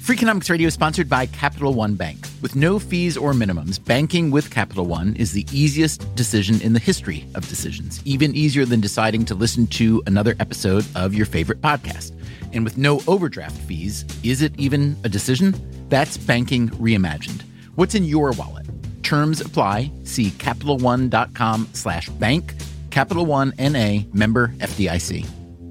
Freakonomics Radio is sponsored by Capital One Bank. With no fees or minimums, banking with Capital One is the easiest decision in the history of decisions, even easier than deciding to listen to another episode of your favorite podcast. And with no overdraft fees, is it even a decision? That's banking reimagined. What's in your wallet? Terms apply. See CapitalOne.com/bank. Capital One N.A. member FDIC.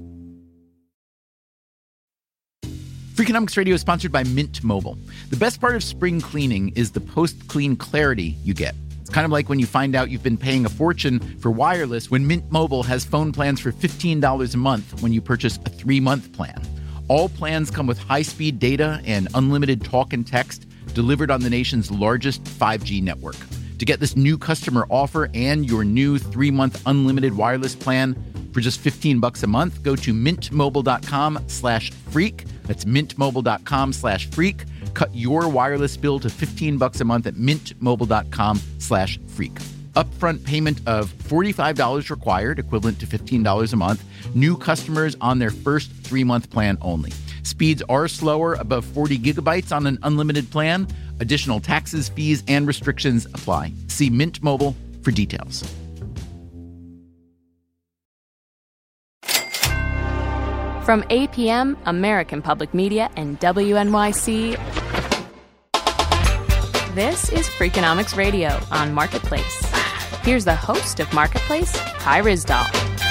Freakonomics Radio is sponsored by Mint Mobile. The best part of spring cleaning is the post-clean clarity you get. It's kind of like when you find out you've been paying a fortune for wireless when Mint Mobile has phone plans for $15 a month when you purchase a 3-month plan. All plans come with high-speed data and unlimited talk and text delivered on the nation's largest 5G network. To get this new customer offer and your new 3-month unlimited wireless plan for just $15 a month, go to mintmobile.com/freak. That's mintmobile.com/freak. Cut your wireless bill to $15 a month at mintmobile.com/freak. Upfront payment of $45 required, equivalent to $15 a month. New customers on their first 3-month plan only. Speeds are slower, above 40 gigabytes on an unlimited plan. Additional taxes, fees, and restrictions apply. See Mint Mobile for details. From APM, American Public Media, and WNYC, this is Freakonomics Radio on Marketplace. Here's the host of Marketplace, Kai Ryssdal.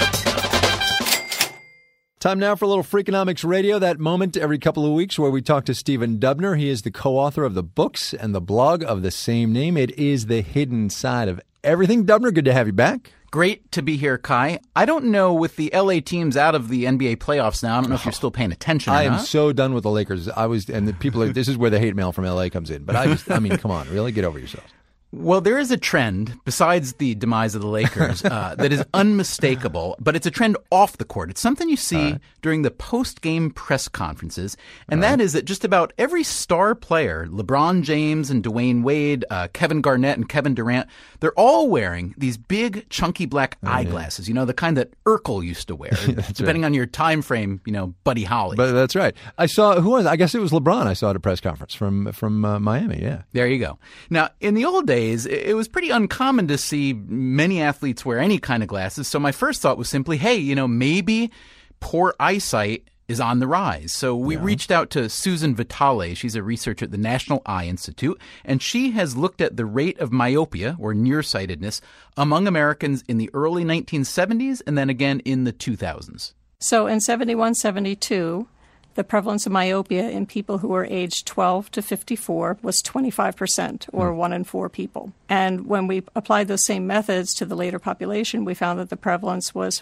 Time now for a little Freakonomics Radio, that moment every couple of weeks where we talk to Stephen Dubner. He is the co-author of the books and the blog of the same name. It is The Hidden Side of Everything. Dubner, good to have you back. Great to be here, Kai. I don't know, with the LA teams out of the NBA playoffs now, I don't know if you're still paying attention or not. I am so done with the Lakers. And the people this is where the hate mail from LA comes in. But I mean, come on, really? Get over yourself. Well, there is a trend, besides the demise of the Lakers, that is unmistakable, but it's a trend off the court. It's something you see during the post-game press conferences, and that is that just about every star player, LeBron James and Dwayne Wade, Kevin Garnett and Kevin Durant, they're all wearing these big, chunky black eyeglasses, you know, the kind that Urkel used to wear, depending on your time frame, you know, Buddy Holly. But that's right. I saw, who was it? I guess it was LeBron I saw at a press conference from Miami, yeah. There you go. Now, in the old days, it was pretty uncommon to see many athletes wear any kind of glasses. So my first thought was simply, hey, you know, maybe poor eyesight is on the rise. So we reached out to Susan Vitale. She's a researcher at the National Eye Institute, and she has looked at the rate of myopia, or nearsightedness, among Americans in the early 1970s and then again in the 2000s. So in 71, 72, the prevalence of myopia in people who were aged 12 to 54 was 25%, or 1 in 4 people. And when we applied those same methods to the later population, we found that the prevalence was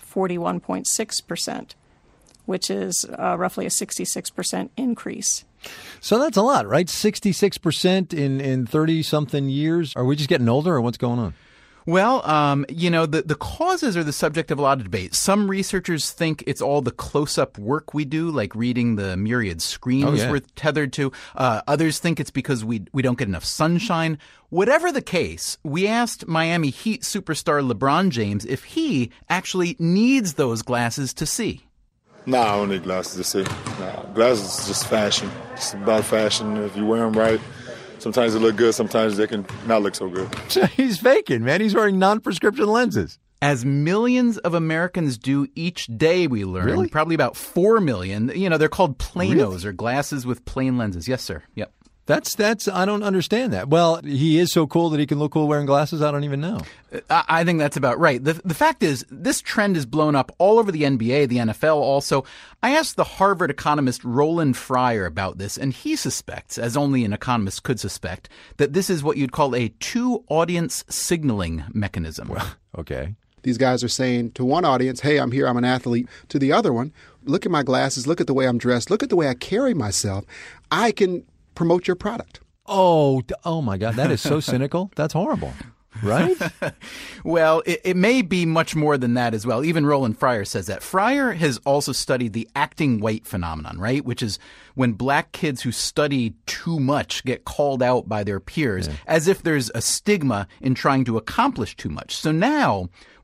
41.6%, which is roughly a 66% increase. So that's a lot, right? 66% in 30-something years. Are we just getting older, or what's going on? Well, you know, the causes are the subject of a lot of debate. Some researchers think it's all the close-up work we do, like reading the myriad screens we're tethered to. Others think it's because we don't get enough sunshine. Whatever the case, we asked Miami Heat superstar LeBron James if he actually needs those glasses to see. Nah, I don't need glasses to see. Nah, glasses is just fashion. It's about fashion. If you wear them right, sometimes they look good, sometimes they can not look so good. He's faking, man. He's wearing non-prescription lenses. As millions of Americans do each day, we learn. Really? Probably about 4 million. You know, they're called planos, or glasses with plain lenses. Yes, sir. Yep. That's I don't understand that. Well, he is so cool that he can look cool wearing glasses. I don't even know. I think that's about right. The fact is, this trend has blown up all over the NBA, the NFL also. I asked the Harvard economist Roland Fryer about this, and he suspects, as only an economist could suspect, that this is what you'd call a two-audience signaling mechanism. Well, okay. These guys are saying to one audience, hey, I'm here, I'm an athlete. To the other one, look at my glasses, look at the way I'm dressed, look at the way I carry myself. I can promote your product. Oh my God. That is so cynical. That's horrible. Right? Well, it may be much more than that as well. Even Roland Fryer says that. Fryer has also studied the acting white phenomenon, right? Which is when black kids who study too much get called out by their peers, as if there's a stigma in trying to accomplish too much. So now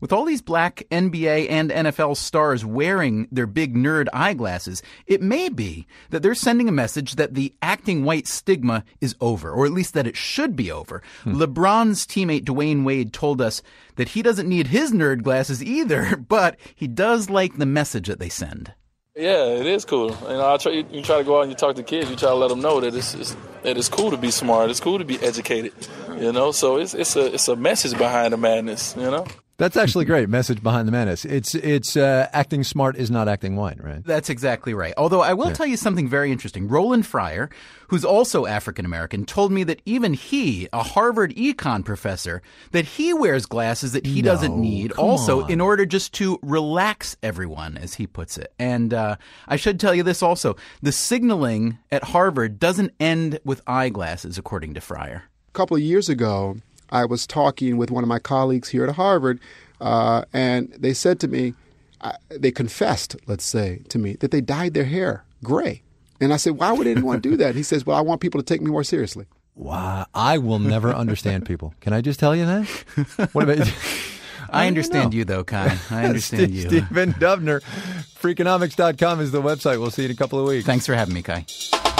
With all these black NBA and NFL stars wearing their big nerd eyeglasses, it may be that they're sending a message that the acting white stigma is over, or at least that it should be over. LeBron's teammate Dwayne Wade told us that he doesn't need his nerd glasses either, but he does like the message that they send. Yeah, it is cool. You try to go out and you talk to kids. You try to let them know that it's cool to be smart. It's cool to be educated. So it's a message behind the madness. That's actually great. Message behind the madness. It's acting smart is not acting white, right? That's exactly right. Although I will tell you something very interesting. Roland Fryer, who's also African-American, told me that even he, a Harvard econ professor, that he wears glasses that he doesn't need also in order just to relax everyone, as he puts it. And I should tell you this also. The signaling at Harvard doesn't end with eyeglasses, according to Fryer. A couple of years ago, I was talking with one of my colleagues here at Harvard, and they said to me, they confessed, let's say, to me, that they dyed their hair gray. And I said, why would anyone do that? He says, well, I want people to take me more seriously. Wow. I will never understand people. Can I just tell you that? What about you? I understand you, though, Kai. I understand you. Stephen Dubner. Freakonomics.com is the website. We'll see you in a couple of weeks. Thanks for having me, Kai.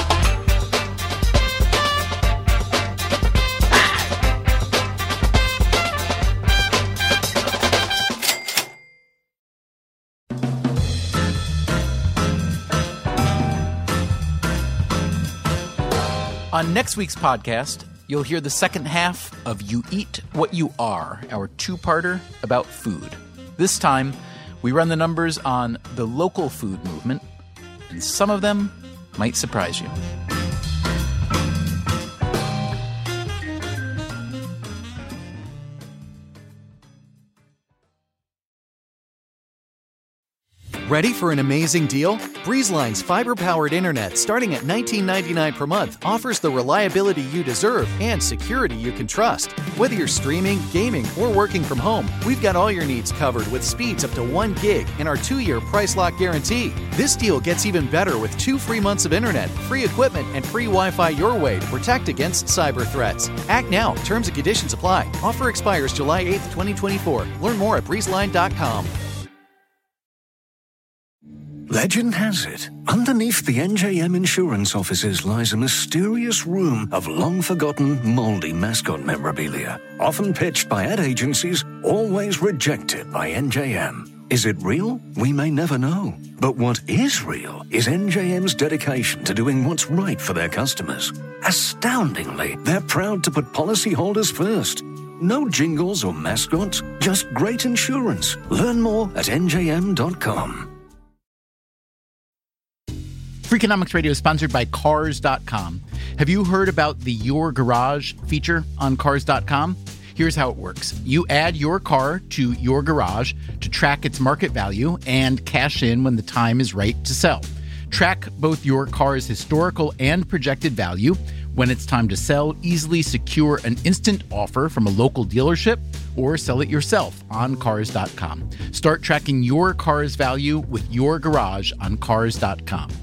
On next week's podcast, you'll hear the second half of You Eat What You Are, our two-parter about food. This time, we run the numbers on the local food movement, and some of them might surprise you. Ready for an amazing deal? BreezeLine's fiber-powered internet, starting at $19.99 per month, offers the reliability you deserve and security you can trust. Whether you're streaming, gaming, or working from home, we've got all your needs covered with speeds up to 1 gig and our 2-year price lock guarantee. This deal gets even better with 2 free months of internet, free equipment, and free Wi-Fi your way to protect against cyber threats. Act now. Terms and conditions apply. Offer expires July 8th, 2024. Learn more at breezeline.com. Legend has it, underneath the NJM insurance offices lies a mysterious room of long-forgotten, moldy mascot memorabilia, often pitched by ad agencies, always rejected by NJM. Is it real? We may never know. But what is real is NJM's dedication to doing what's right for their customers. Astoundingly, they're proud to put policyholders first. No jingles or mascots, just great insurance. Learn more at njm.com. Freakonomics Radio is sponsored by Cars.com. Have you heard about the Your Garage feature on Cars.com? Here's how it works. You add your car to your garage to track its market value and cash in when the time is right to sell. Track both your car's historical and projected value. When it's time to sell, easily secure an instant offer from a local dealership or sell it yourself on Cars.com. Start tracking your car's value with your garage on Cars.com.